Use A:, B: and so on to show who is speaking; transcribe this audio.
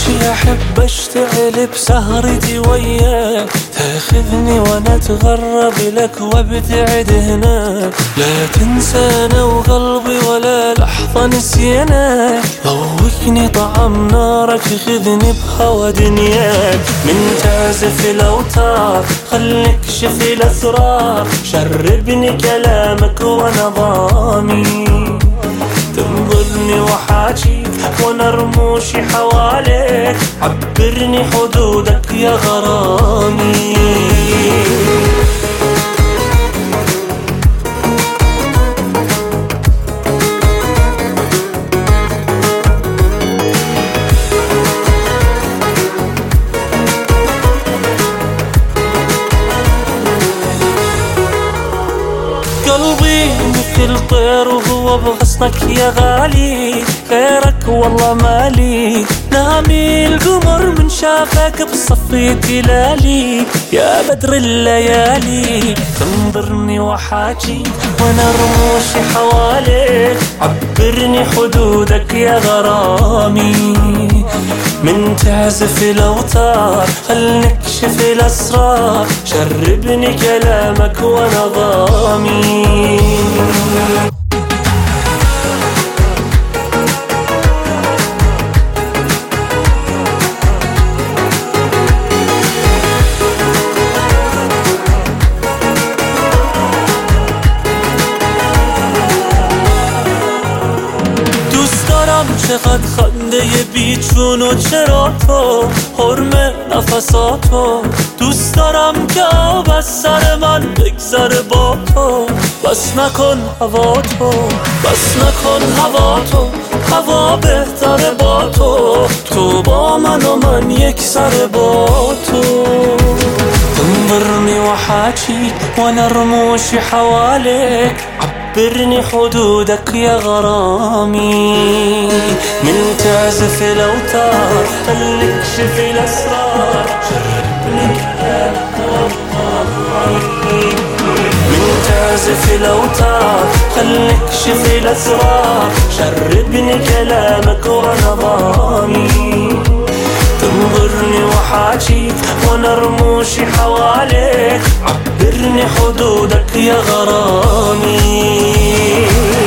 A: ماشي أحب أشتعل بسهرتي وياك، تاخذني وانا اتغرب لك وابتعد هناك، لا تنسانا وقلبي ولا لحظة نسيناك، ذوقني طعم نارك خذني بهوى دنياك، من تعزف الأوتار خليك شف الأسرار، شربني كلامك وانا ضامي، تنظرني وحاجيك وانا رموشي حواليك، عبرني حدودك يا غرامي. قلبي مثل طير وهو بغصنك يا غالي، غيرك والله مالي، نامي القمر من شافك بصفي تلالي، يا بدر الليالي تنظرني وحاجي وانا رموشي حواليك، عبرني حدودك يا غرامي، من تعزف الأوتار خل نكشف الأسرار، شربني كلامك وانا ضامي. چقدر خنده بیچون و چرا تو حرم نفساتو، دوست دارم که آب از سر من بگذره با تو، بس نکن هوا تو، بس نکن هوا تو، هوا بهتره با تو، تو با من و من یک سر با تو، تنظرني وحاجيك وانا رموشي حواليك، عبرني حدودك يا غرامي، من تعزف الأوتار خليك شف الأسرار، شربني كلامك وضامي، من تعزف الأوتار خليك شف الأسرار، شربني كلامك وانا ضامي، تنظرني وحاجيك وانا رموشي حواليك، عبرني حدودك يا غرامي.